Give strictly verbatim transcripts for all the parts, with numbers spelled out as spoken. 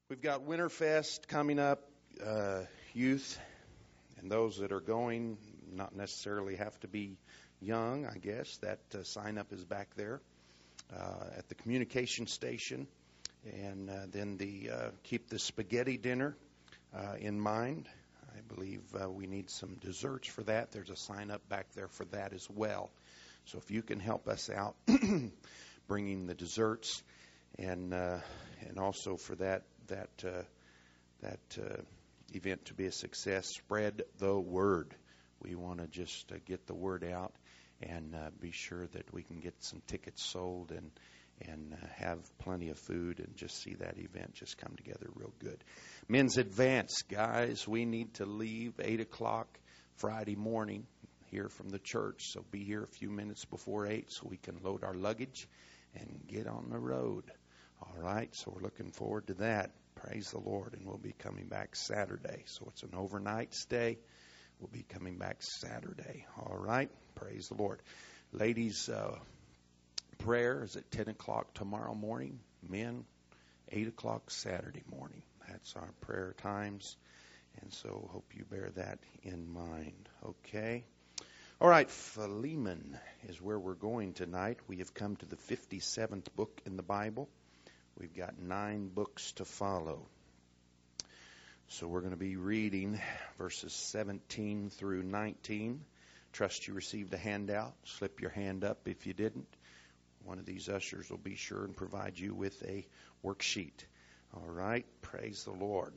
We've got Winterfest coming up. Uh, youth and those that are going, not necessarily have to be young, I guess. That uh, sign up is back there uh, at the communication station. And uh, then the uh, keep the spaghetti dinner uh, in mind. I believe uh, we need some desserts for that. There's a sign up back there for that as well. So if you can help us out bringing the desserts and uh, and also for that that uh, that uh, event to be a success, spread the word. We want to just uh, get the word out and uh, be sure that we can get some tickets sold and and uh, have plenty of food and just see that event just come together real good. Men's Advance, guys, we need to leave eight o'clock Friday morning here from the church. So be here a few minutes before eight so we can load our luggage and get on the road. All right, so we're looking forward to that. Praise the Lord. And we'll be coming back Saturday. So it's an overnight stay. We'll be coming back Saturday. All right, praise the Lord. Ladies, uh, prayer is at ten o'clock tomorrow morning. Men, eight o'clock Saturday morning. That's our prayer times. And so hope you bear that in mind. Okay. All right, Philemon is where we're going tonight. We have come to the fifty-seventh book in the Bible. We've got nine books to follow. So we're going to be reading verses seventeen through nineteen. Trust you received a handout. Slip your hand up if you didn't. One of these ushers will be sure and provide you with a worksheet. All right, praise the Lord.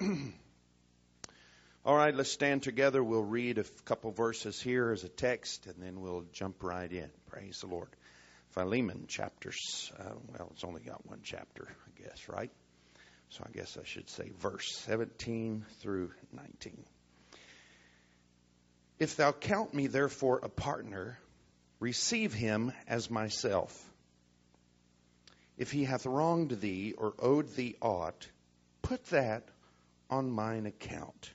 All right, let's stand together. We'll read a couple verses here as a text, and then we'll jump right in. Praise the Lord. Philemon, chapters, uh, well, it's only got one chapter, I guess, right? So I guess I should say verse seventeen through nineteen. If thou count me therefore a partner, receive him as myself. If he hath wronged thee or owed thee aught, put that on mine account.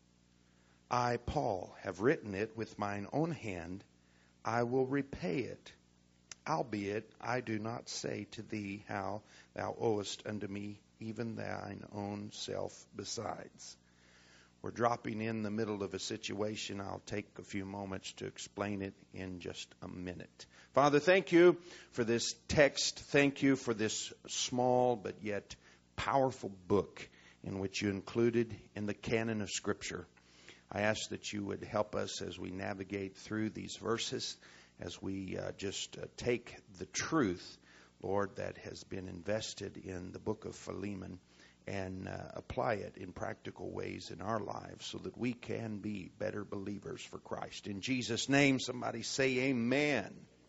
I, Paul, have written it with mine own hand. I will repay it. Albeit I do not say to thee how thou owest unto me even thine own self besides. We're dropping in the middle of a situation. I'll take a few moments to explain it in just a minute. Father, thank you for this text. Thank you for this small but yet powerful book in which you included in the canon of Scripture. I ask that you would help us as we navigate through these verses, as we uh, just uh, take the truth, Lord, that has been invested in the book of Philemon and uh, apply it in practical ways in our lives so that we can be better believers for Christ. In Jesus' name, somebody say amen.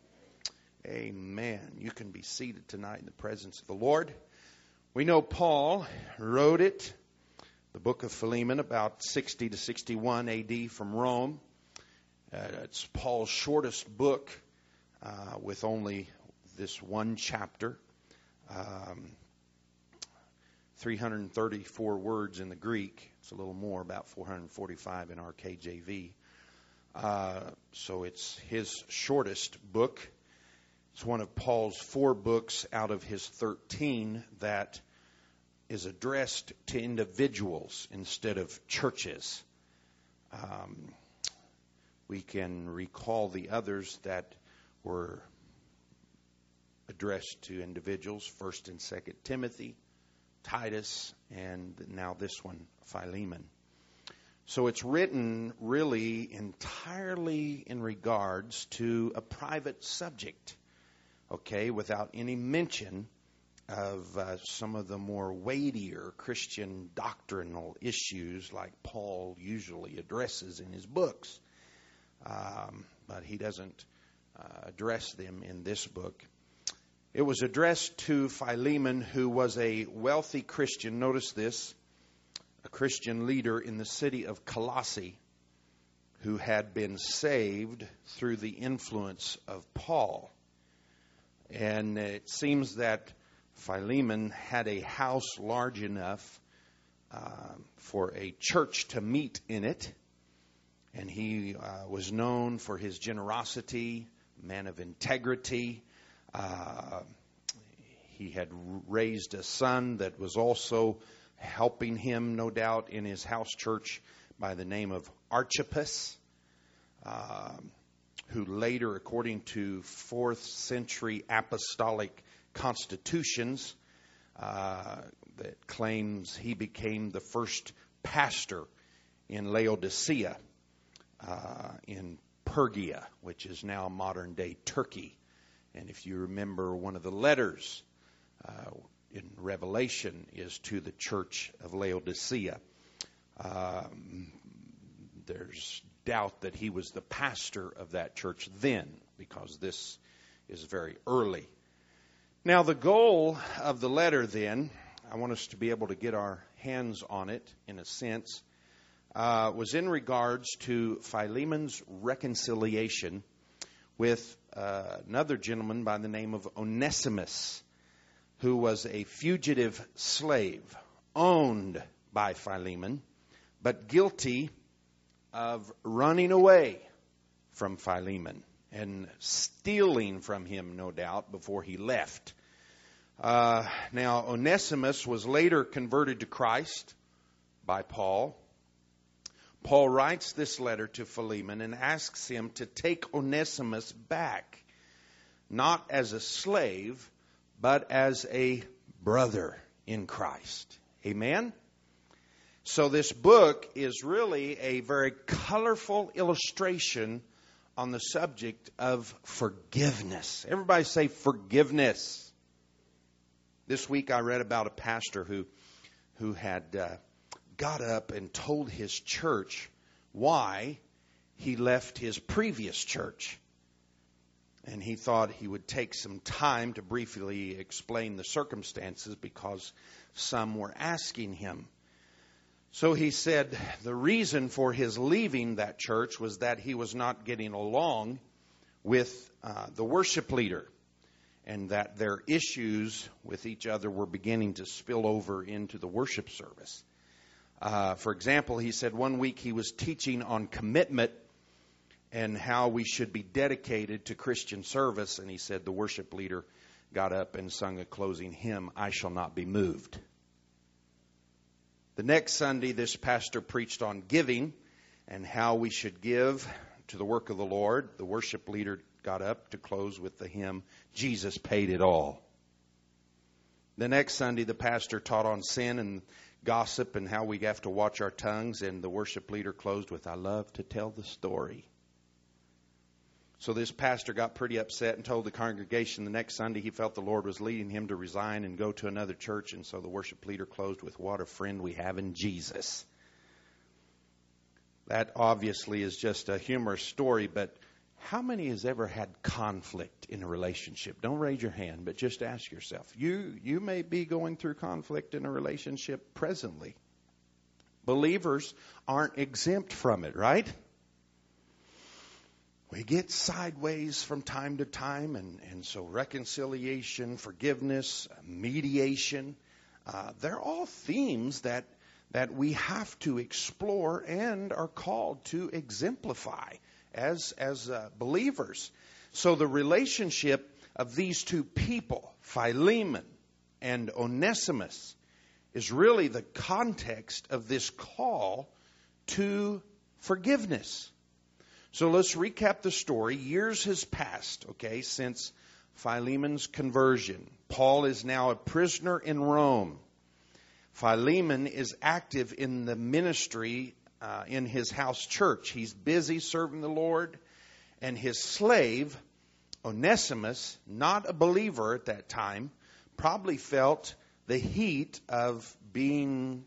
Amen. You can be seated tonight in the presence of the Lord. We know Paul wrote it, the book of Philemon, about sixty to sixty-one A D from Rome. Uh, it's Paul's shortest book uh, with only this one chapter. Um, three hundred thirty-four words in the Greek. It's a little more, about four hundred forty-five in our K J V. Uh, so it's his shortest book. It's one of Paul's four books out of his thirteen that is addressed to individuals instead of churches. Um, we can recall the others that were addressed to individuals, First and Second Timothy, Titus, and now this one, Philemon. So it's written really entirely in regards to a private subject, okay, without any mention of uh, some of the more weightier Christian doctrinal issues like Paul usually addresses in his books. Um, but he doesn't uh, address them in this book. It was addressed to Philemon, who was a wealthy Christian. Notice this, a Christian leader in the city of Colossae who had been saved through the influence of Paul. And it seems that Philemon had a house large enough uh, for a church to meet in it. And he uh, was known for his generosity, man of integrity. Uh, he had raised a son that was also helping him, no doubt, in his house church by the name of Archippus, uh, who later, according to fourth century apostolic constitutions, uh, that claims he became the first pastor in Laodicea, uh, in Pergia, which is now modern-day Turkey. And if you remember, one of the letters uh, in Revelation is to the church of Laodicea. Um, there's doubt that he was the pastor of that church then, because this is very early. Now, the goal of the letter then, I want us to be able to get our hands on it in a sense, uh, was in regards to Philemon's reconciliation with uh, another gentleman by the name of Onesimus, who was a fugitive slave owned by Philemon, but guilty of running away from Philemon and stealing from him, no doubt, before he left. Uh, now, Onesimus was later converted to Christ by Paul. Paul writes this letter to Philemon and asks him to take Onesimus back, not as a slave, but as a brother in Christ. Amen? So this book is really a very colorful illustration on the subject of forgiveness. Everybody say forgiveness. This week I read about a pastor who who had uh, got up and told his church why he left his previous church. And he thought he would take some time to briefly explain the circumstances because some were asking him. So he said the reason for his leaving that church was that he was not getting along with uh, the worship leader, and that their issues with each other were beginning to spill over into the worship service. Uh, for example, he said one week he was teaching on commitment and how we should be dedicated to Christian service, and he said the worship leader got up and sung a closing hymn, "I Shall Not Be Moved." The next Sunday, this pastor preached on giving and how we should give to the work of the Lord. The worship leader got up to close with the hymn, "Jesus Paid It All." The next Sunday, the pastor taught on sin and gossip and how we have to watch our tongues, and the worship leader closed with, "I love to tell the story." So this pastor got pretty upset and told the congregation the next Sunday he felt the Lord was leading him to resign and go to another church. And so the worship leader closed with, "What a friend we have in Jesus." That obviously is just a humorous story, but how many has ever had conflict in a relationship? Don't raise your hand, but just ask yourself. You, you may be going through conflict in a relationship presently. Believers aren't exempt from it, right? We get sideways from time to time, and, and so reconciliation, forgiveness, mediation, uh, they're all themes that, that we have to explore and are called to exemplify as, as uh, believers. So the relationship of these two people, Philemon and Onesimus, is really the context of this call to forgiveness. So let's recap the story. Years has passed, okay, since Philemon's conversion. Paul is now a prisoner in Rome. Philemon is active in the ministry uh, in his house church. He's busy serving the Lord. And his slave, Onesimus, not a believer at that time, probably felt the heat of being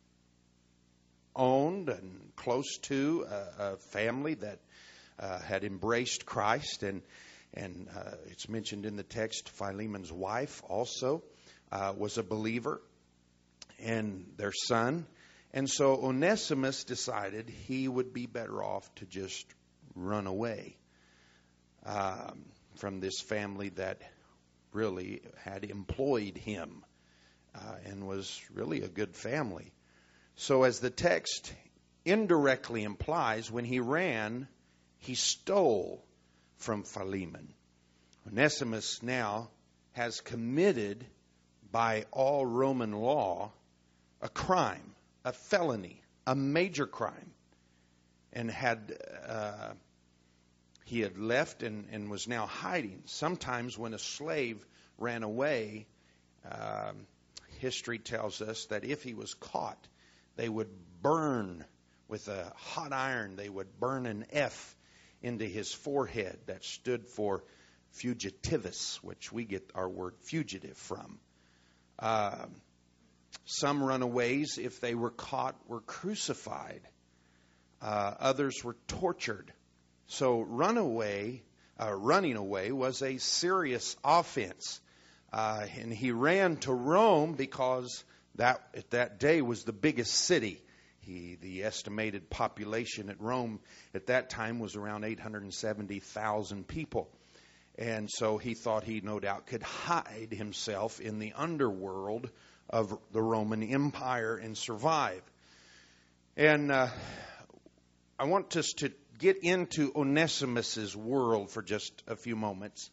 owned and close to a, a family that Uh, had embraced Christ, and and uh, it's mentioned in the text Philemon's wife also uh, was a believer, and their son. And so Onesimus decided he would be better off to just run away um, from this family that really had employed him uh, and was really a good family. So as the text indirectly implies, when he ran, he stole from Philemon. Onesimus now has committed, by all Roman law, a a crime, a felony, a major crime, and had uh, he had left and, and was now hiding. Sometimes when a slave ran away, um, history tells us that if he was caught, they would burn with a hot iron. They would burn an F into his forehead that stood for fugitivus, which we get our word fugitive from. Uh, some runaways, if they were caught, were crucified. Uh, others were tortured. So runaway, uh, running away was a serious offense. Uh, and he ran to Rome because that at that day was the biggest city. He, the estimated population at Rome at that time was around eight hundred seventy thousand people. And so he thought he no doubt could hide himself in the underworld of the Roman Empire and survive. And uh, I want us to get into Onesimus's world for just a few moments.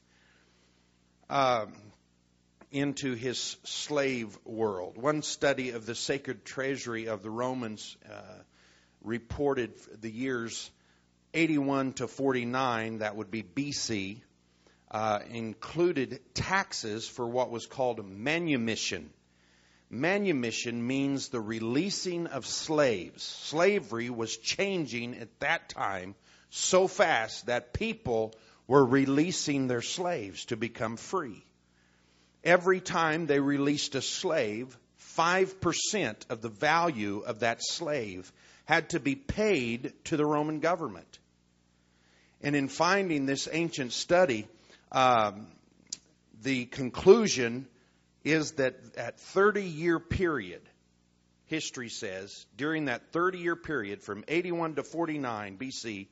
Um, into his slave world. One study of the sacred treasury of the Romans uh, reported the years eighty-one to forty-nine, that would be B C, uh, included taxes for what was called a manumission. Manumission means the releasing of slaves. Slavery was changing at that time so fast that people were releasing their slaves to become free. Every time they released a slave, five percent of the value of that slave had to be paid to the Roman government. And in finding this ancient study, um, the conclusion is that at thirty-year period, history says, during that thirty-year period from eighty-one to forty-nine B C,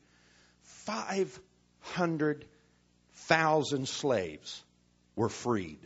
five hundred thousand slaves were freed.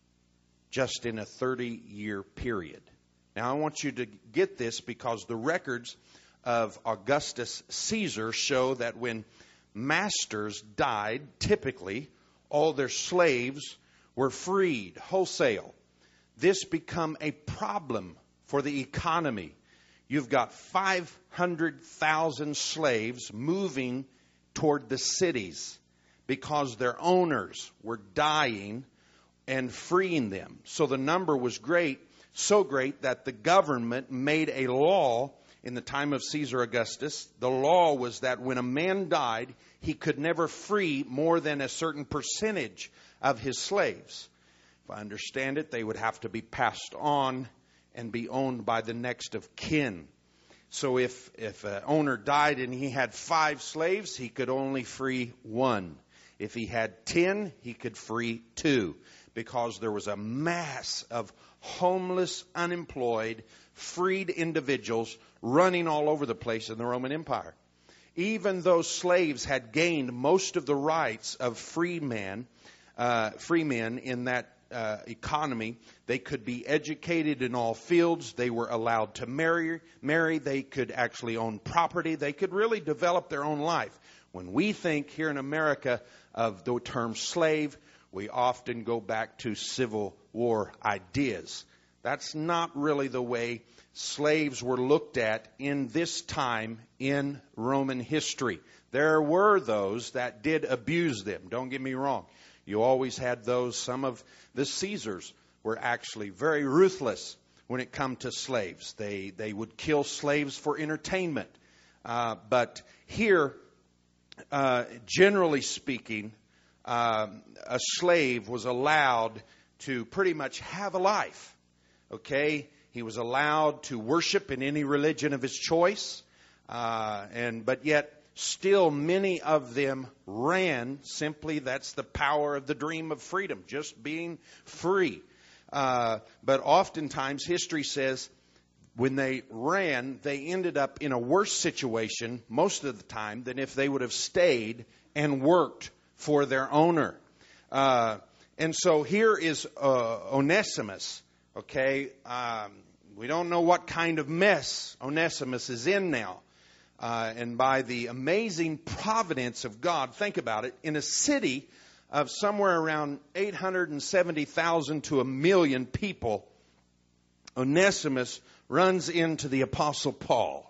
Just in a thirty-year period. Now, I want you to get this because the records of Augustus Caesar show that when masters died, typically, all their slaves were freed wholesale. This became a problem for the economy. You've got five hundred thousand slaves moving toward the cities because their owners were dying and freeing them. So the number was great, so great that the government made a law in the time of Caesar Augustus. The law was that when a man died, he could never free more than a certain percentage of his slaves. If I understand it, they would have to be passed on and be owned by the next of kin. So if, if an owner died and he had five slaves, he could only free one. If he had ten, he could free two. Because there was a mass of homeless, unemployed, freed individuals running all over the place in the Roman Empire. Even though slaves had gained most of the rights of free men, uh, free men in that uh, economy, they could be educated in all fields. They were allowed to marry. Marry. They could actually own property. They could really develop their own life. When we think here in America of the term slave, we often go back to Civil War ideas. That's not really the way slaves were looked at in this time in Roman history. There were those that did abuse them. Don't get me wrong. You always had those. Some of the Caesars were actually very ruthless when it come to slaves. They, they would kill slaves for entertainment. Uh, but here, uh, generally speaking, Um, a slave was allowed to pretty much have a life. Okay? He was allowed to worship in any religion of his choice. Uh, and but yet, still many of them ran. Simply, that's the power of the dream of freedom. Just being free. Uh, but oftentimes, history says, when they ran, they ended up in a worse situation most of the time than if they would have stayed and worked for their owner. Uh, and so here is uh, Onesimus. Okay, um, we don't know what kind of mess Onesimus is in now. Uh, and by the amazing providence of God, think about it, in a city of somewhere around eight hundred seventy thousand to a million people, Onesimus runs into the Apostle Paul.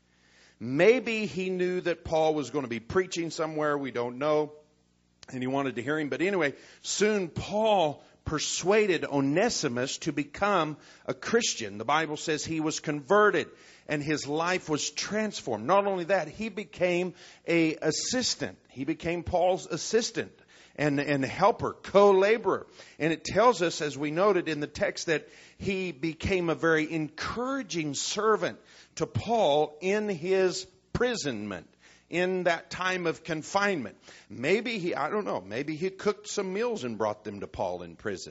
Maybe he knew that Paul was going to be preaching somewhere, we don't know, and he wanted to hear him. But anyway, soon Paul persuaded Onesimus to become a Christian. The Bible says he was converted and his life was transformed. Not only that, he became a assistant. He became Paul's assistant and, and helper, co-laborer. And it tells us, as we noted in the text, that he became a very encouraging servant to Paul in his imprisonment, in that time of confinement. Maybe he, I don't know, maybe he cooked some meals and brought them to Paul in prison,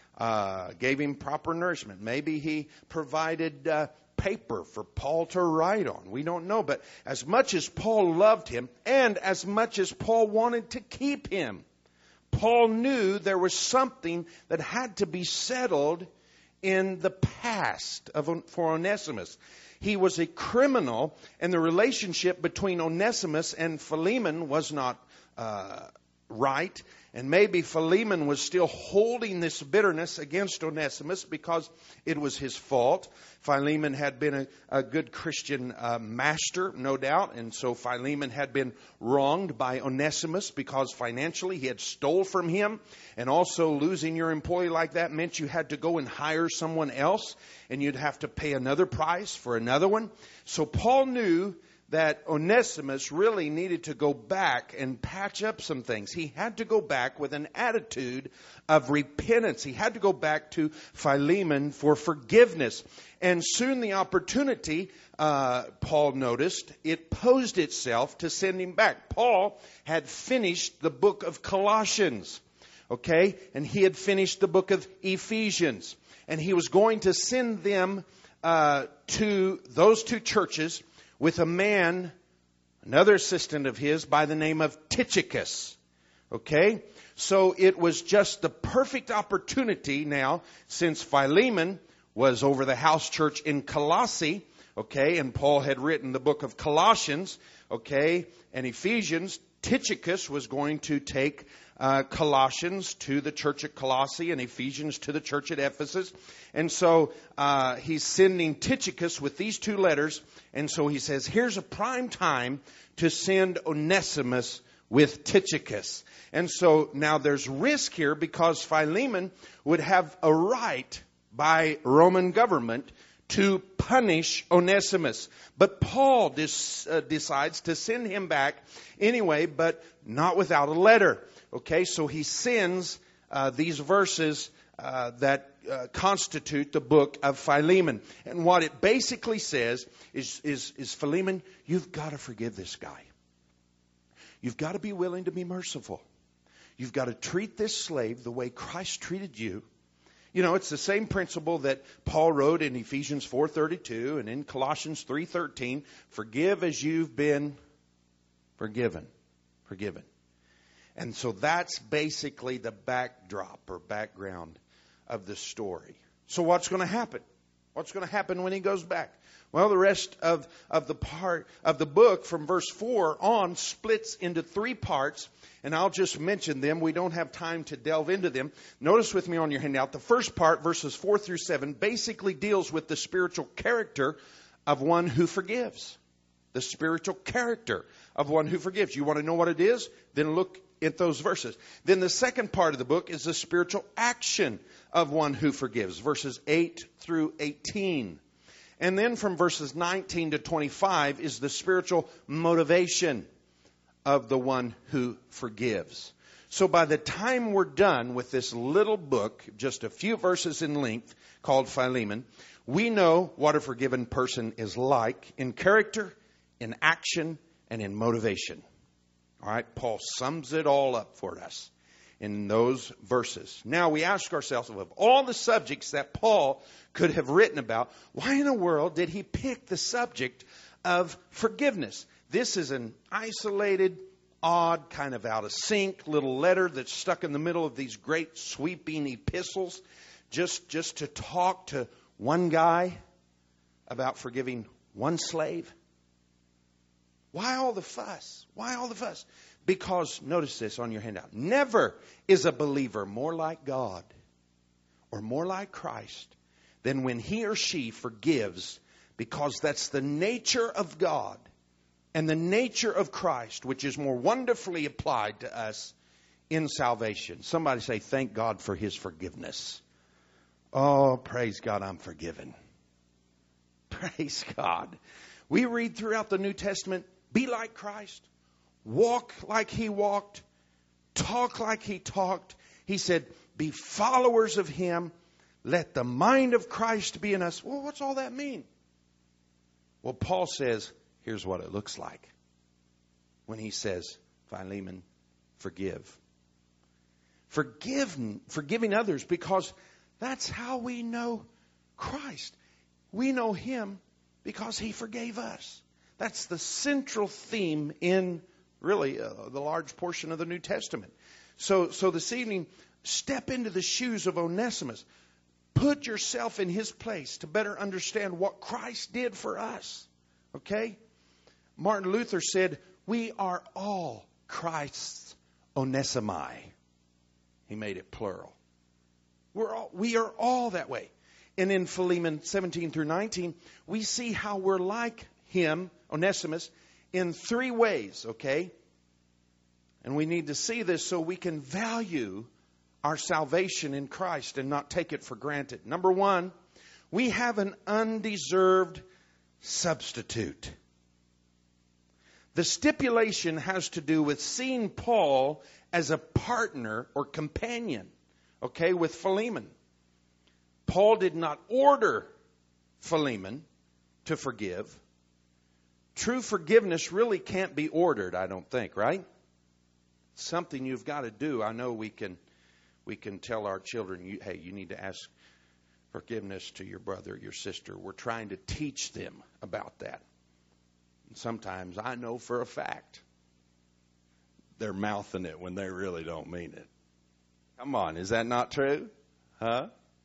uh, gave him proper nourishment. Maybe he provided uh, paper for Paul to write on. We don't know. But as much as Paul loved him, and as much as Paul wanted to keep him, Paul knew there was something that had to be settled in the past of, for Onesimus. He was a criminal, and the relationship between Onesimus and Philemon was not uh, right. And maybe Philemon was still holding this bitterness against Onesimus because it was his fault. Philemon had been a, a good Christian uh, master, no doubt. And so Philemon had been wronged by Onesimus because financially he had stole from him. And also losing your employee like that meant you had to go and hire someone else. And you'd have to pay another price for another one. So Paul knew that Onesimus really needed to go back and patch up some things. He had to go back with an attitude of repentance. He had to go back to Philemon for forgiveness. And soon the opportunity, uh, Paul noticed, it posed itself to send him back. Paul had finished the book of Colossians, okay? And he had finished the book of Ephesians. And he was going to send them uh, to those two churches with a man, another assistant of his, by the name of Tychicus. Okay? So it was just the perfect opportunity now, since Philemon was over the house church in Colossae, okay, and Paul had written the book of Colossians, okay, and Ephesians. Tychicus was going to take uh, Colossians to the church at Colossae and Ephesians to the church at Ephesus. And so uh, he's sending Tychicus with these two letters. And so he says, here's a prime time to send Onesimus with Tychicus. And so now there's risk here because Philemon would have a right by Roman government to punish Onesimus. But Paul dis, uh, decides to send him back anyway, but not without a letter. Okay, so he sends uh, these verses uh, that uh, constitute the book of Philemon. And what it basically says is, is, is Philemon, you've got to forgive this guy. You've got to be willing to be merciful. You've got to treat this slave the way Christ treated you. You know, it's the same principle that Paul wrote in Ephesians four thirty-two and in Colossians three thirteen. Forgive as you've been forgiven. Forgiven. And so that's basically the backdrop or background of the story. So what's going to happen? What's going to happen when he goes back? Well, the rest of, of the part of the book from verse four on splits into three parts. And I'll just mention them. We don't have time to delve into them. Notice with me on your handout, the first part, verses four through seven, basically deals with the spiritual character of one who forgives. The spiritual character of one who forgives. You want to know what it is? Then look at those verses. Then the second part of the book is the spiritual action of one who forgives. Verses eight through eighteen. And then from verses nineteen to twenty-five is the spiritual motivation of the one who forgives. So by the time we're done with this little book, just a few verses in length, called Philemon, we know what a forgiven person is like in character, in action, and in motivation. All right, Paul sums it all up for us in those verses. Now we ask ourselves, of all the subjects that Paul could have written about, why in the world did he pick the subject of forgiveness? This is an isolated, odd, kind of out of sync little letter that's stuck in the middle of these great sweeping epistles, just, just to talk to one guy about forgiving one slave. Why all the fuss? Why all the fuss? Because, notice this on your handout, never is a believer more like God or more like Christ than when he or she forgives, because that's the nature of God and the nature of Christ, which is more wonderfully applied to us in salvation. Somebody say, thank God for his forgiveness. Oh, praise God, I'm forgiven. Praise God. We read throughout the New Testament, be like Christ, walk like he walked, talk like he talked. He said, be followers of him. Let the mind of Christ be in us. Well, what's all that mean? Well, Paul says, here's what it looks like when he says, Philemon, forgive. Forgive, forgiving others, because that's how we know Christ. We know him because he forgave us. That's the central theme in really uh, the large portion of the New Testament. So, so this evening, step into the shoes of Onesimus. Put yourself in his place to better understand what Christ did for us. Okay? Martin Luther said, we are all Christ's Onesimi. He made it plural. We're all, we are all that way. And in Philemon seventeen through nineteen, we see how we're like him, Onesimus, in three ways, okay? And we need to see this so we can value our salvation in Christ and not take it for granted. Number one, we have an undeserved substitute. The stipulation has to do with seeing Paul as a partner or companion, okay, with Philemon. Paul did not order Philemon to forgive. True forgiveness really can't be ordered, I don't think, right? It's something you've got to do. I know we can we can tell our children, you, hey, you need to ask forgiveness to your brother, your sister. We're trying to teach them about that. And sometimes I know for a fact they're mouthing it when they really don't mean it. Come on, is that not true? Huh?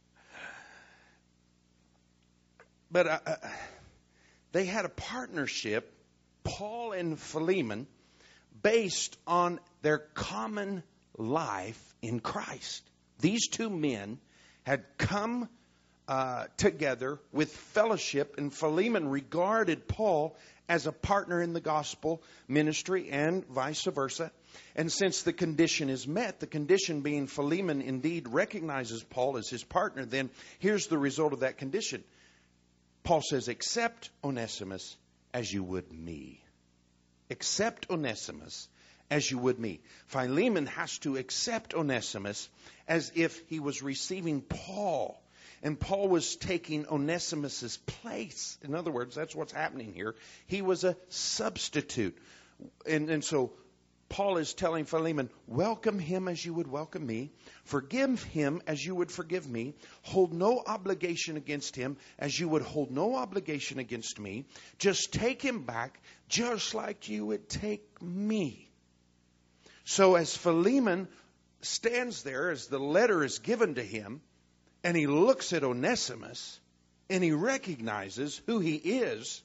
But uh, they had a partnership, Paul and Philemon, based on their common life in Christ. These two men had come uh, together with fellowship, and Philemon regarded Paul as a partner in the gospel ministry and vice versa. And since the condition is met, the condition being Philemon indeed recognizes Paul as his partner, then here's the result of that condition. Paul says, accept Onesimus as you would me. Accept Onesimus as you would me. Philemon has to accept Onesimus as if he was receiving Paul. And Paul was taking Onesimus's place. In other words, that's what's happening here. He was a substitute. And, and so Paul is telling Philemon, welcome him as you would welcome me. Forgive him as you would forgive me. Hold no obligation against him as you would hold no obligation against me. Just take him back just like you would take me. So as Philemon stands there, as the letter is given to him, and he looks at Onesimus, and he recognizes who he is,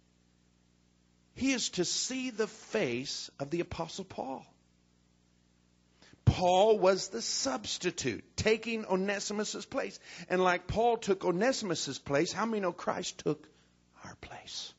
he is to see the face of the Apostle Paul. Paul was the substitute, taking Onesimus' place. And like Paul took Onesimus' place, how many know Christ took our place?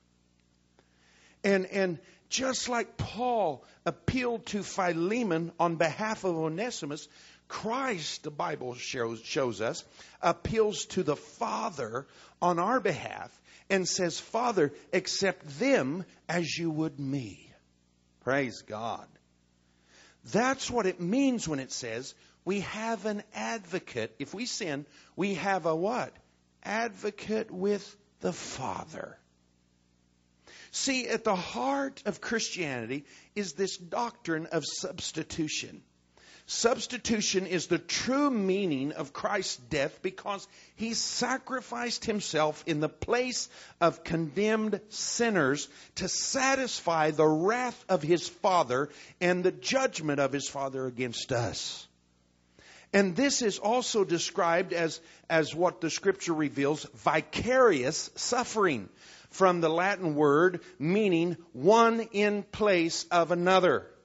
And, and just like Paul appealed to Philemon on behalf of Onesimus, Christ, the Bible shows, shows us, appeals to the Father on our behalf and says, Father, accept them as you would me. Praise God. That's what it means when it says we have an advocate. If we sin, we have a what? Advocate with the Father. See, at the heart of Christianity is this doctrine of substitution. Substitution is the true meaning of Christ's death because he sacrificed himself in the place of condemned sinners to satisfy the wrath of his Father and the judgment of his Father against us. And this is also described as, as what the Scripture reveals, vicarious suffering, from the Latin word meaning one in place of another.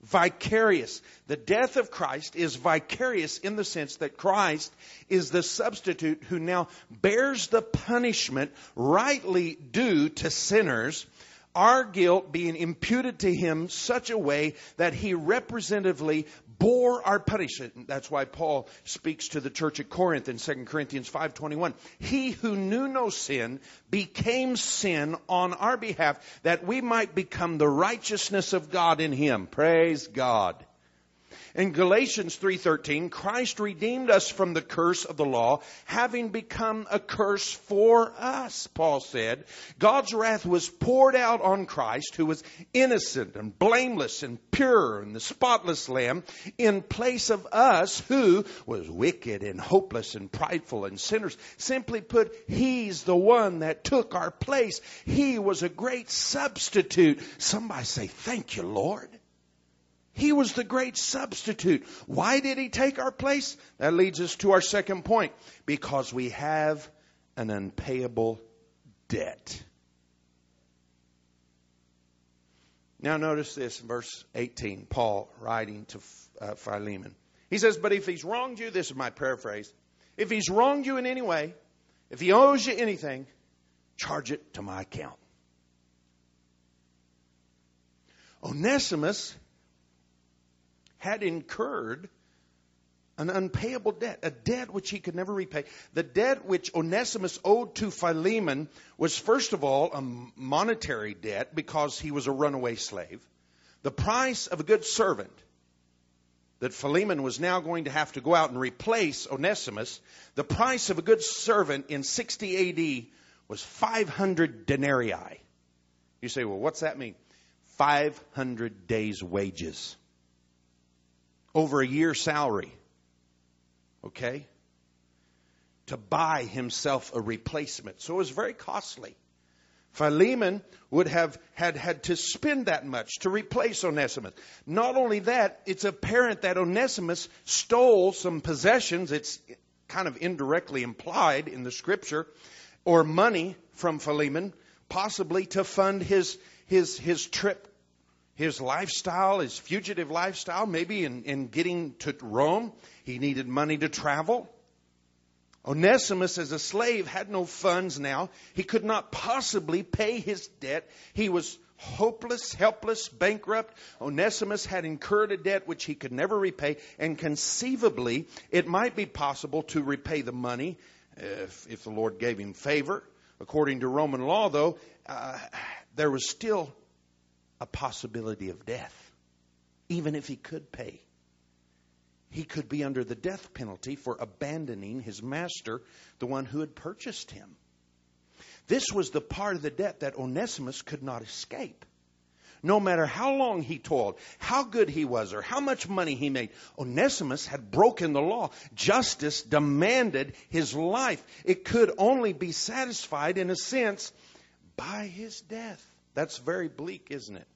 Vicarious. The death of Christ is vicarious in the sense that Christ is the substitute who now bears the punishment rightly due to sinners, our guilt being imputed to Him such a way that He representatively bore our punishment. That's why Paul speaks to the church at Corinth in Second Corinthians five twenty-one. He who knew no sin became sin on our behalf, that we might become the righteousness of God in Him. Praise God. In Galatians three thirteen, Christ redeemed us from the curse of the law, having become a curse for us, Paul said. God's wrath was poured out on Christ, who was innocent and blameless and pure and the spotless Lamb, in place of us, who was wicked and hopeless and prideful and sinners. Simply put, He's the one that took our place. He was a great substitute. Somebody say, thank you, Lord. He was the great substitute. Why did He take our place? That leads us to our second point. Because we have an unpayable debt. Now notice this in verse eighteen. Paul writing to uh, Philemon. He says, but if he's wronged you, this is my paraphrase. If he's wronged you in any way, if he owes you anything, charge it to my account. Onesimus had incurred an unpayable debt, a debt which he could never repay. The debt which Onesimus owed to Philemon was, first of all, a monetary debt because he was a runaway slave. The price of a good servant that Philemon was now going to have to go out and replace Onesimus. The price of a good servant in sixty A D was five hundred denarii. You say, well, what's that mean? five hundred days' wages. Over a year's salary. Okay? To buy himself a replacement. So it was very costly. Philemon would have had, had to spend that much to replace Onesimus. Not only that, it's apparent that Onesimus stole some possessions. It's kind of indirectly implied in the scripture. Or money from Philemon. Possibly to fund his, his, his trip. His lifestyle, his fugitive lifestyle, maybe in, in getting to Rome, he needed money to travel. Onesimus, as a slave, had no funds now. He could not possibly pay his debt. He was hopeless, helpless, bankrupt. Onesimus had incurred a debt which he could never repay. And conceivably, it might be possible to repay the money if, if the Lord gave him favor. According to Roman law, though, uh, there was still a possibility of death. Even if he could pay. He could be under the death penalty for abandoning his master, the one who had purchased him. This was the part of the debt that Onesimus could not escape. No matter how long he toiled, how good he was, or how much money he made, Onesimus had broken the law. Justice demanded his life. It could only be satisfied, in a sense, by his death. That's very bleak, isn't it?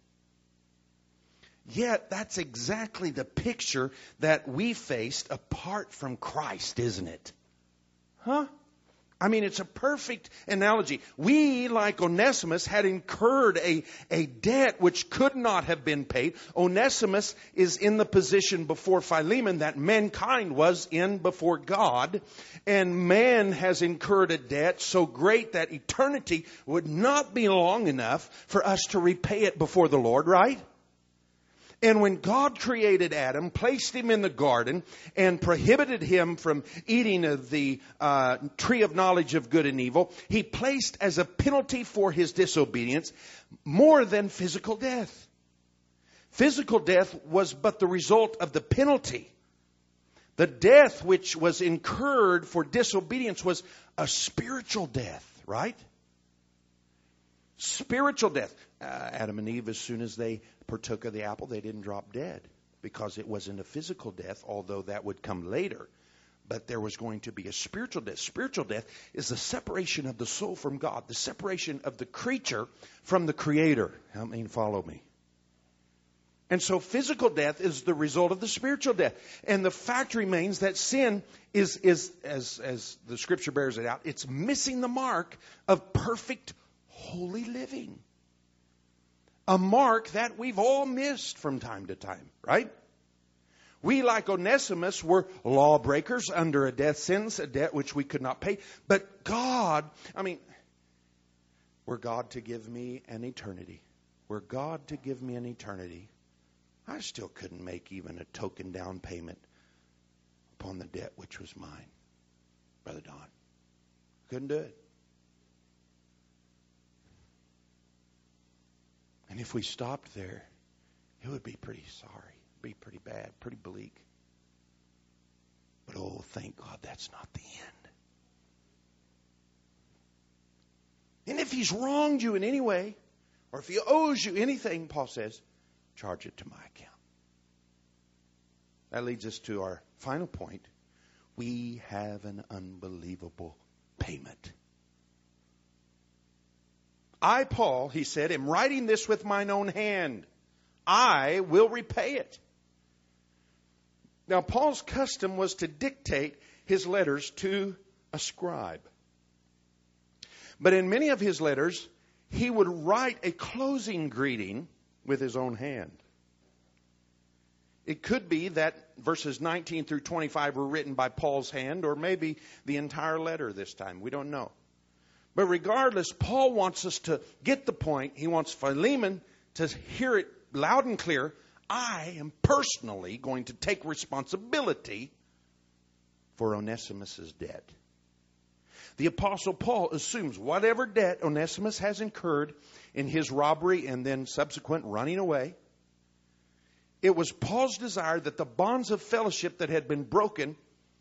Yet, that's exactly the picture that we faced apart from Christ, isn't it? Huh? I mean, it's a perfect analogy. We, like Onesimus, had incurred a, a debt which could not have been paid. Onesimus is in the position before Philemon that mankind was in before God. And man has incurred a debt so great that eternity would not be long enough for us to repay it before the Lord, right? And when God created Adam, placed him in the garden, and prohibited him from eating of the uh, tree of knowledge of good and evil, He placed as a penalty for his disobedience more than physical death. Physical death was but the result of the penalty. The death which was incurred for disobedience was a spiritual death, right? Spiritual death. Uh, Adam and Eve, as soon as they partook of the apple, they didn't drop dead because it wasn't a physical death, although that would come later. But there was going to be a spiritual death. Spiritual death is the separation of the soul from God, the separation of the creature from the Creator. Help me and follow me. And so physical death is the result of the spiritual death. And the fact remains that sin is, is as, as the Scripture bears it out, it's missing the mark of perfect holy living. A mark that we've all missed from time to time, right? We, like Onesimus, were lawbreakers under a death sentence, a debt which we could not pay. But God, I mean, were God to give me an eternity, were God to give me an eternity, I still couldn't make even a token down payment upon the debt which was mine, Brother Don. Couldn't do it. And if we stopped there, it would be pretty sorry. Be pretty bad, pretty bleak. But oh, thank God that's not the end. And if he's wronged you in any way, or if he owes you anything, Paul says, charge it to my account. That leads us to our final point. We have an unbelievable payment. I, Paul, he said, am writing this with mine own hand. I will repay it. Now, Paul's custom was to dictate his letters to a scribe. But in many of his letters, he would write a closing greeting with his own hand. It could be that verses nineteen through twenty-five were written by Paul's hand, or maybe the entire letter this time. We don't know. But regardless, Paul wants us to get the point. He wants Philemon to hear it loud and clear. I am personally going to take responsibility for Onesimus' debt. The Apostle Paul assumes whatever debt Onesimus has incurred in his robbery and then subsequent running away, it was Paul's desire that the bonds of fellowship that had been broken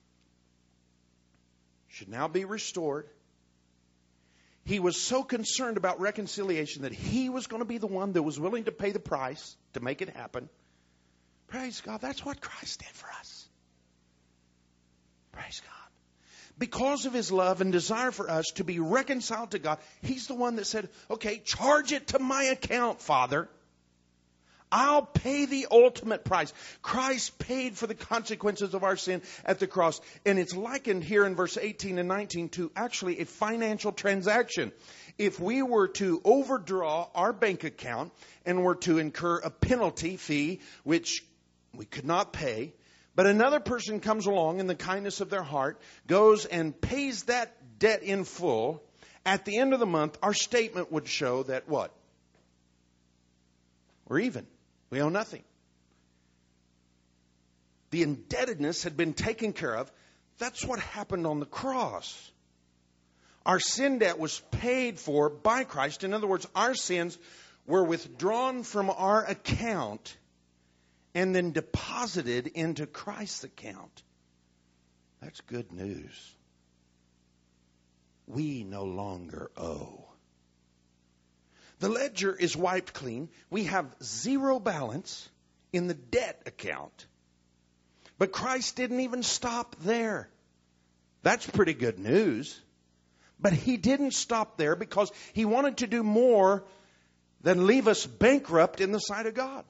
should now be restored. He was so concerned about reconciliation that he was going to be the one that was willing to pay the price to make it happen. Praise God. That's what Christ did for us. Praise God. Because of his love and desire for us to be reconciled to God, he's the one that said, okay, charge it to my account, Father. I'll pay the ultimate price. Christ paid for the consequences of our sin at the cross. And it's likened here in verse eighteen and nineteen to actually a financial transaction. If we were to overdraw our bank account and were to incur a penalty fee, which we could not pay, but another person comes along in the kindness of their heart, goes and pays that debt in full, at the end of the month, our statement would show that what? We're even. We owe nothing. The indebtedness had been taken care of. That's what happened on the cross. Our sin debt was paid for by Christ. In other words, our sins were withdrawn from our account and then deposited into Christ's account. That's good news. We no longer owe. The ledger is wiped clean. We have zero balance in the debt account. But Christ didn't even stop there. That's pretty good news. But he didn't stop there because he wanted to do more than leave us bankrupt in the sight of God.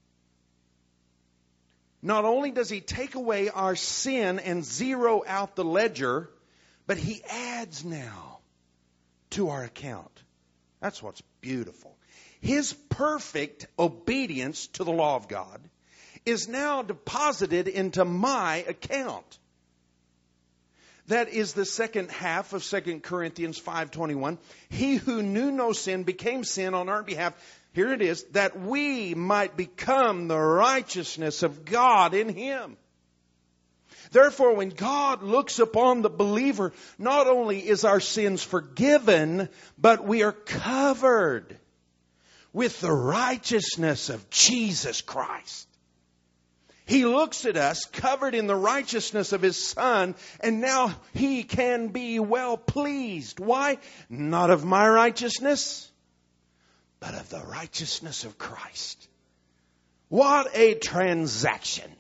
Not only does he take away our sin and zero out the ledger, but he adds now to our account. That's what's beautiful. His perfect obedience to the law of God is now deposited into my account. That is the second half of Second Corinthians five twenty-one. He who knew no sin became sin on our behalf. Here it is, that we might become the righteousness of God in him. Therefore, when God looks upon the believer, not only is our sins forgiven, but we are covered with the righteousness of Jesus Christ. He looks at us covered in the righteousness of his Son, and now he can be well pleased. Why? Not of my righteousness, but of the righteousness of Christ. What a transaction.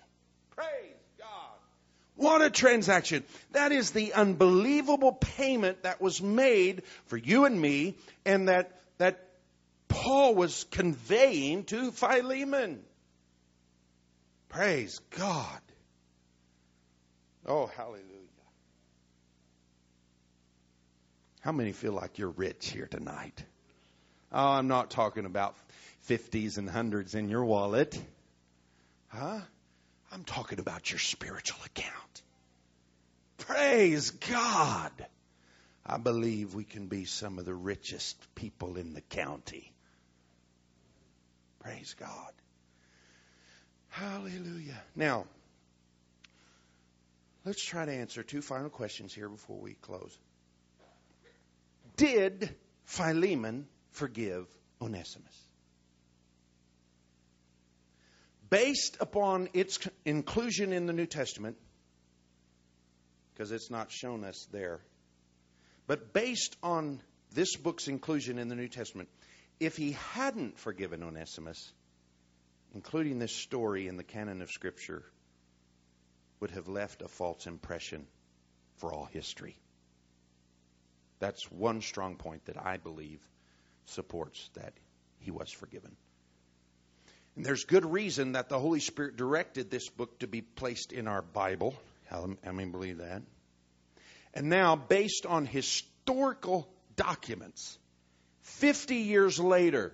What a transaction. That is the unbelievable payment that was made for you and me, and that, that Paul was conveying to Philemon. Praise God. Oh, hallelujah. How many feel like you're rich here tonight? Oh, I'm not talking about fifties and hundreds in your wallet. Huh? I'm talking about your spiritual account. Praise God. I believe we can be some of the richest people in the county. Praise God. Hallelujah. Now, let's try to answer two final questions here before we close. Did Philemon forgive Onesimus? Based upon its inclusion in the New Testament, because it's not shown us there, but based on this book's inclusion in the New Testament, if he hadn't forgiven Onesimus, including this story in the canon of Scripture, would have left a false impression for all history. That's one strong point that I believe supports that he was forgiven. And there's good reason that the Holy Spirit directed this book to be placed in our Bible. How many believe that? And now, based on historical documents, fifty years later,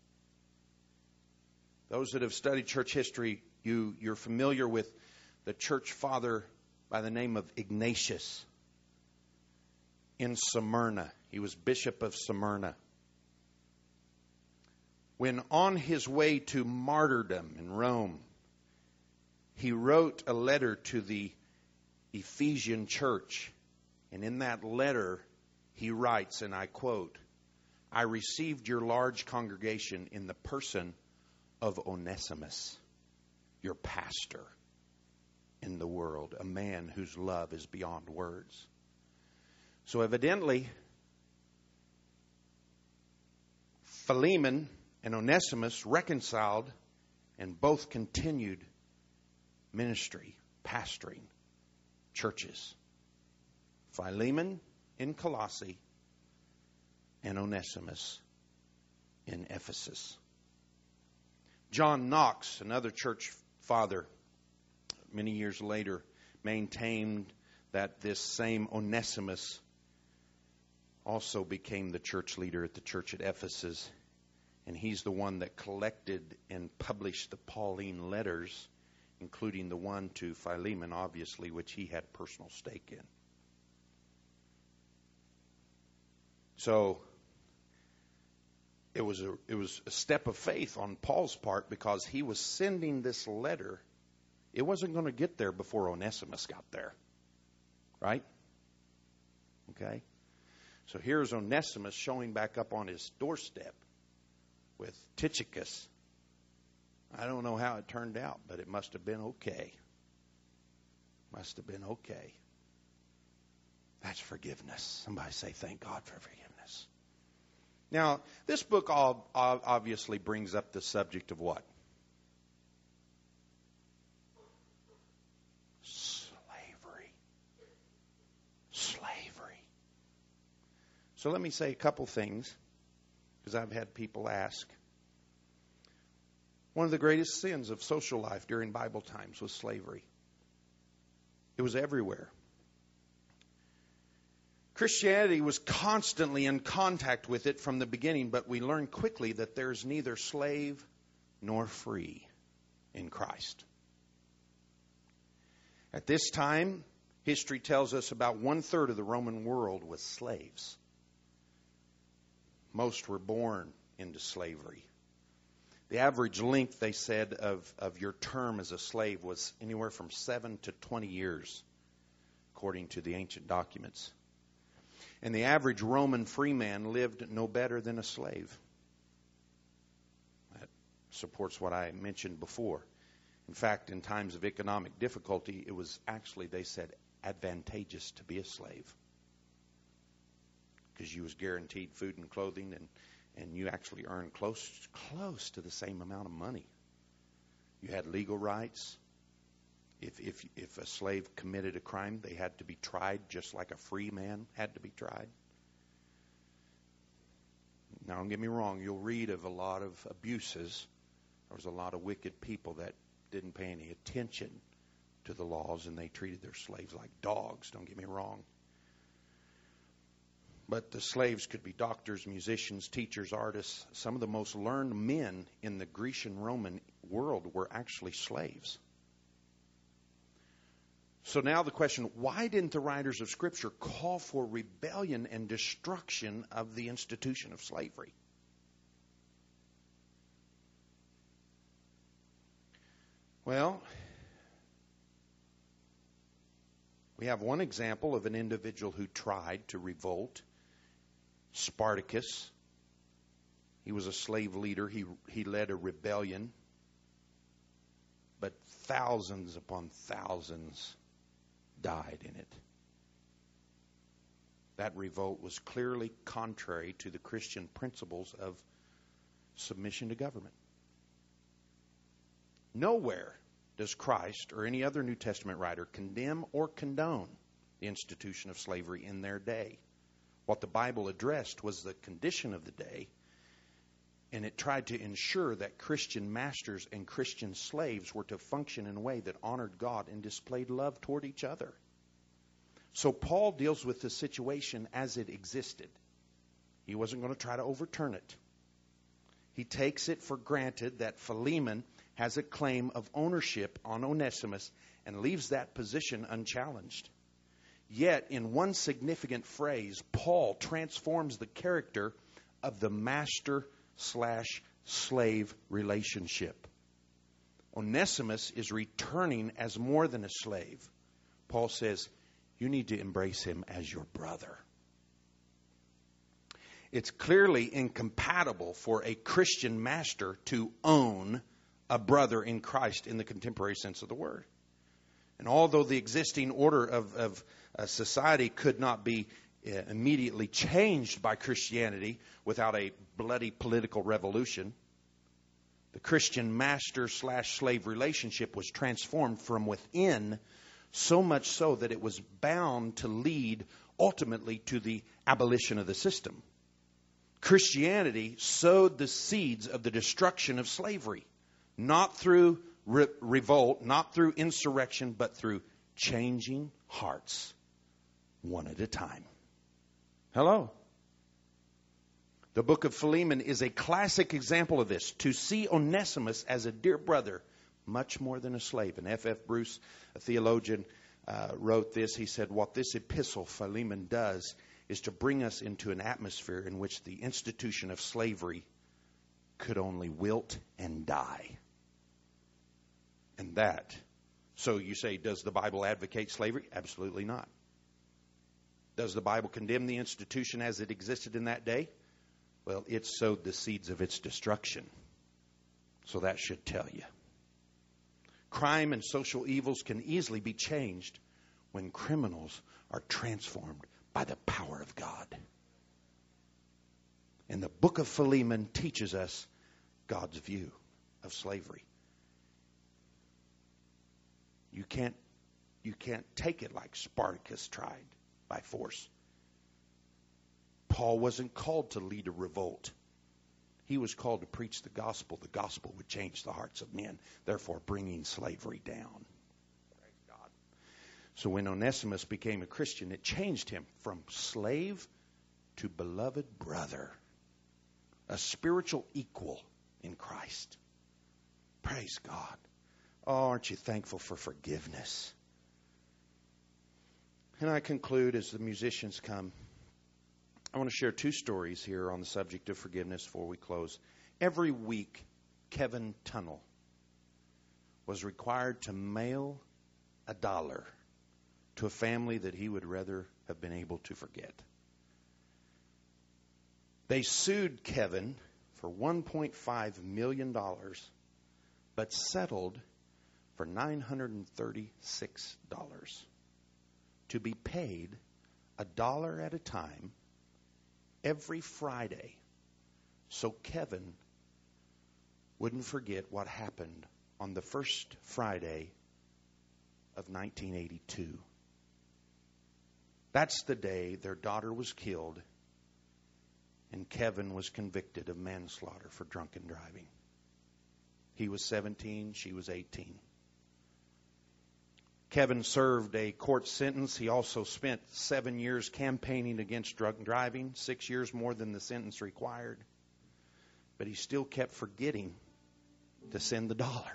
those that have studied church history, you, you're familiar with the church father by the name of Ignatius in Smyrna. He was Bishop of Smyrna. When on his way to martyrdom in Rome, he wrote a letter to the Ephesian church. And in that letter, he writes, and I quote, "I received your large congregation in the person of Onesimus, your pastor in the world, a man whose love is beyond words." So evidently, Philemon and Onesimus reconciled and both continued ministry, pastoring churches. Philemon in Colossae and Onesimus in Ephesus. John Knox, another church father, many years later, maintained that this same Onesimus also became the church leader at the church at Ephesus. And he's the one that collected and published the Pauline letters, including the one to Philemon, obviously, which he had personal stake in. So it was a it was a step of faith on Paul's part, because he was sending this letter. It wasn't going to get there before Onesimus got there. Right? Okay? So here's Onesimus showing back up on his doorstep with Tychicus. I don't know how it turned out, but it must have been okay. Must have been okay. That's forgiveness. Somebody say, thank God for forgiveness. Now, this book all, obviously brings up the subject of what? Slavery. Slavery. So let me say a couple things, because I've had people ask. One of the greatest sins of social life during Bible times was slavery. It was everywhere. Christianity was constantly in contact with it from the beginning, but we learned quickly that there's neither slave nor free in Christ. At this time, history tells us about one third of the Roman world was slaves. Most were born into slavery. The average length, they said, of, of your term as a slave was anywhere from seven to twenty years, according to the ancient documents. And the average Roman freeman lived no better than a slave. That supports what I mentioned before. In fact, in times of economic difficulty, it was actually, they said, advantageous to be a slave, because you was guaranteed food and clothing, and, and you actually earned close close to the same amount of money. You had legal rights. If if if a slave committed a crime, they had to be tried just like a free man had to be tried. Now, don't get me wrong. You'll read of a lot of abuses. There was a lot of wicked people that didn't pay any attention to the laws, and they treated their slaves like dogs. Don't get me wrong. But the slaves could be doctors, musicians, teachers, artists. Some of the most learned men in the Grecian Roman world were actually slaves. So now the question, why didn't the writers of Scripture call for rebellion and destruction of the institution of slavery? Well, we have one example of an individual who tried to revolt. Spartacus. He was a slave leader. He, he led a rebellion. But thousands upon thousands died in it. That revolt was clearly contrary to the Christian principles of submission to government. Nowhere does Christ or any other New Testament writer condemn or condone the institution of slavery in their day. What the Bible addressed was the condition of the day, and it tried to ensure that Christian masters and Christian slaves were to function in a way that honored God and displayed love toward each other. So Paul deals with the situation as it existed. He wasn't going to try to overturn it. He takes it for granted that Philemon has a claim of ownership on Onesimus and leaves that position unchallenged. Yet, in one significant phrase, Paul transforms the character of the master slash slave relationship. Onesimus is returning as more than a slave. Paul says, you need to embrace him as your brother. It's clearly incompatible for a Christian master to own a brother in Christ in the contemporary sense of the word. And although the existing order of, of uh, society could not be uh, immediately changed by Christianity without a bloody political revolution, the Christian master slash slave relationship was transformed from within, so much so that it was bound to lead ultimately to the abolition of the system. Christianity sowed the seeds of the destruction of slavery, not through re- revolt, not through insurrection, but through changing hearts one at a time. Hello. The book of Philemon is a classic example of this. To see Onesimus as a dear brother, much more than a slave. And F F Bruce, a theologian, uh, wrote this. He said, what this epistle, Philemon, does is to bring us into an atmosphere in which the institution of slavery could only wilt and die. And that, so you say, does the Bible advocate slavery? Absolutely not. Does the Bible condemn the institution as it existed in that day? Well, it sowed the seeds of its destruction. So that should tell you. Crime and social evils can easily be changed when criminals are transformed by the power of God. And the book of Philemon teaches us God's view of slavery. You can't, you can't take it like Spartacus tried by force. Paul wasn't called to lead a revolt. He was called to preach the gospel. The gospel would change the hearts of men, therefore bringing slavery down. Praise God. So when Onesimus became a Christian, it changed him from slave to beloved brother, a spiritual equal in Christ. Praise God. Oh, aren't you thankful for forgiveness? And I conclude as the musicians come. I want to share two stories here on the subject of forgiveness before we close. Every week, Kevin Tunnell was required to mail a dollar to a family that he would rather have been able to forget. They sued Kevin for one point five million dollars, but settled for nine hundred thirty-six dollars to be paid a dollar at a time every Friday, so Kevin wouldn't forget what happened on the first Friday of nineteen eighty-two. That's the day their daughter was killed and Kevin was convicted of manslaughter for drunken driving. He was seventeen, she was eighteen. Kevin served a court sentence. He also spent seven years campaigning against drunk driving, six years more than the sentence required. But he still kept forgetting to send the dollar.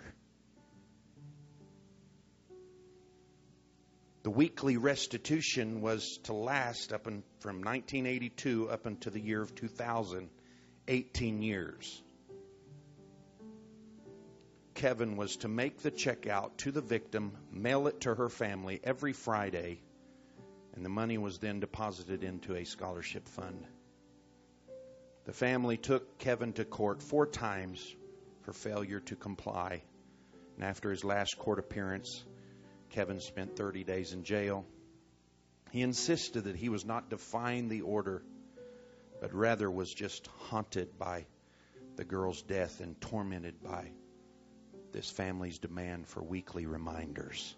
The weekly restitution was to last up in, from nineteen eighty-two up until the year of two thousand, eighteen years. Kevin was to make the check out to the victim, mail it to her family every Friday, and the money was then deposited into a scholarship fund. The family took Kevin to court four times for failure to comply. And after his last court appearance, Kevin spent thirty days in jail. He insisted that he was not defying the order, but rather was just haunted by the girl's death and tormented by this family's demand for weekly reminders.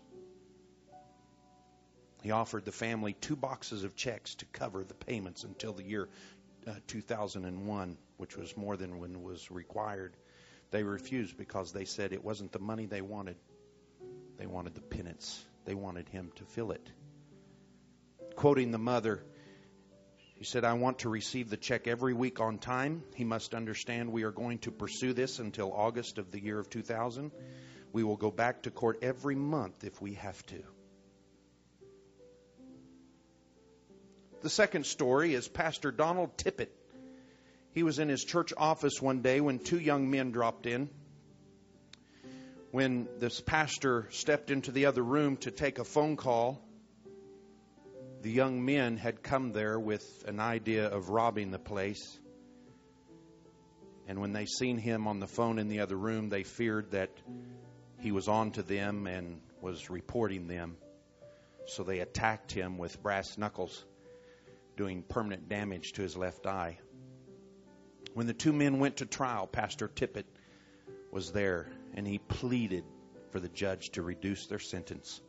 He offered the family two boxes of checks to cover the payments until the year uh, two thousand one, which was more than when was required. They refused because they said it wasn't the money they wanted. They wanted the penance. They wanted him to fill it. Quoting the mother, he said, "I want to receive the check every week on time. He must understand we are going to pursue this until August of the year of two thousand. We will go back to court every month if we have to." The second story is Pastor Donald Tippett. He was in his church office one day when two young men dropped in. When this pastor stepped into the other room to take a phone call, the young men had come there with an idea of robbing the place. And when they seen him on the phone in the other room, they feared that he was on to them and was reporting them. So they attacked him with brass knuckles, doing permanent damage to his left eye. When the two men went to trial, Pastor Tippett was there, and he pleaded for the judge to reduce their sentence.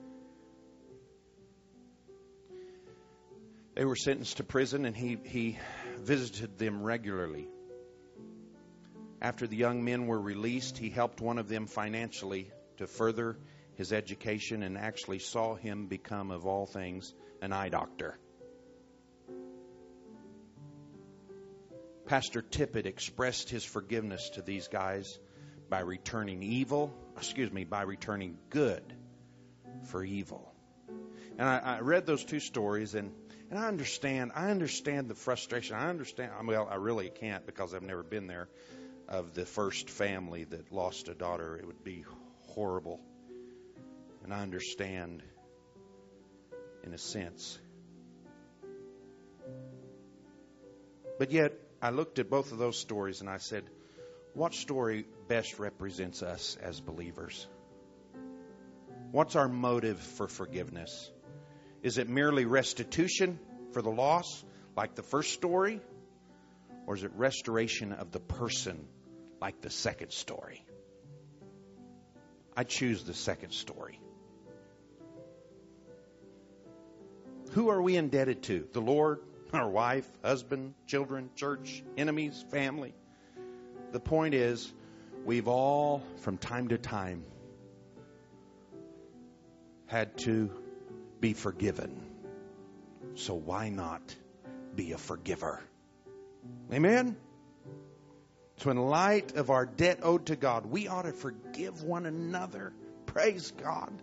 They were sentenced to prison, and he, he visited them regularly. After the young men were released, he helped one of them financially to further his education and actually saw him become, of all things, an eye doctor. Pastor Tippett expressed his forgiveness to these guys by returning evil, excuse me, by returning good for evil. And I, I read those two stories, and, and I understand, I understand the frustration. I understand, well, I really can't because I've never been there, of the first family that lost a daughter. It would be horrible. And I understand in a sense. But yet, I looked at both of those stories and I said, what story best represents us as believers? What's our motive for forgiveness? Is it merely restitution for the loss, like the first story? Or is it restoration of the person, like the second story? I choose the second story. Who are we indebted to? The Lord, our wife, husband, children, church, enemies, family? The point is, we've all, from time to time, had to be forgiven. So why not be a forgiver? Amen? So in light of our debt owed to God, we ought to forgive one another. Praise God.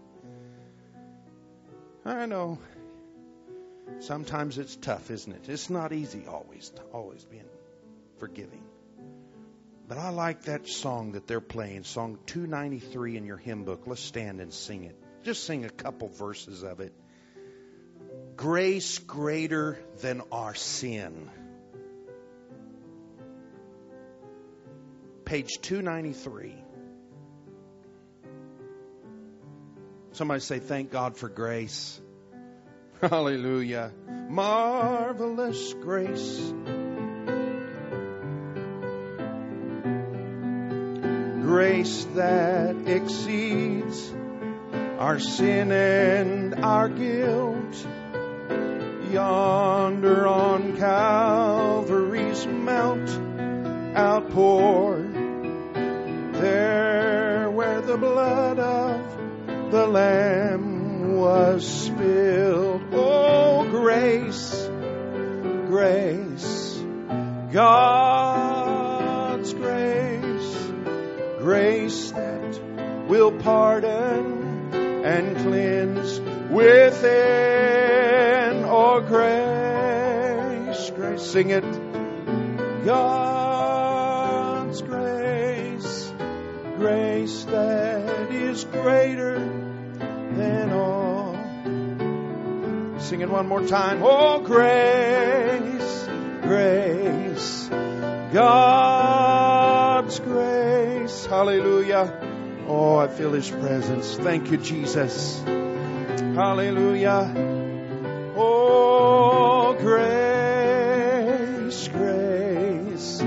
I know. Sometimes it's tough, isn't it? It's not easy always, always being forgiving. But I like that song that they're playing, Song two ninety-three in your hymn book. Let's stand and sing it. Just sing a couple verses of it. Grace greater than our sin. Page two ninety-three. Somebody say, thank God for grace. Hallelujah. Marvelous grace. Grace that exceeds our sin and our guilt. Yonder on Calvary's mount outpoured. There where the blood of the Lamb was spilled. Oh, grace, grace, God's grace, grace that will pardon and cleanse within. Oh, grace, grace, sing it. God's grace, grace that is greater than all. Sing it one more time. Oh, grace, grace, God's grace. Hallelujah. Oh, I feel His presence. Thank you, Jesus. Hallelujah. Oh, grace, grace,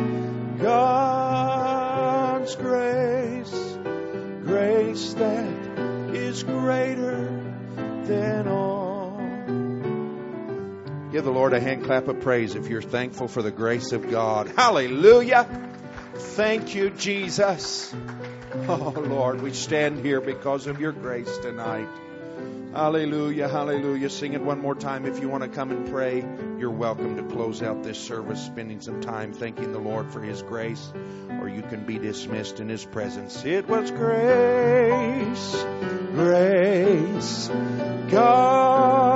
God's grace, grace that is greater than all. Give the Lord a hand clap of praise if you're thankful for the grace of God. Hallelujah. Thank you, Jesus. Oh, Lord, we stand here because of your grace tonight. Hallelujah, hallelujah. Sing it one more time. If you want to come and pray, you're welcome to close out this service, spending some time thanking the Lord for His grace, or you can be dismissed in His presence. It was grace, grace, God.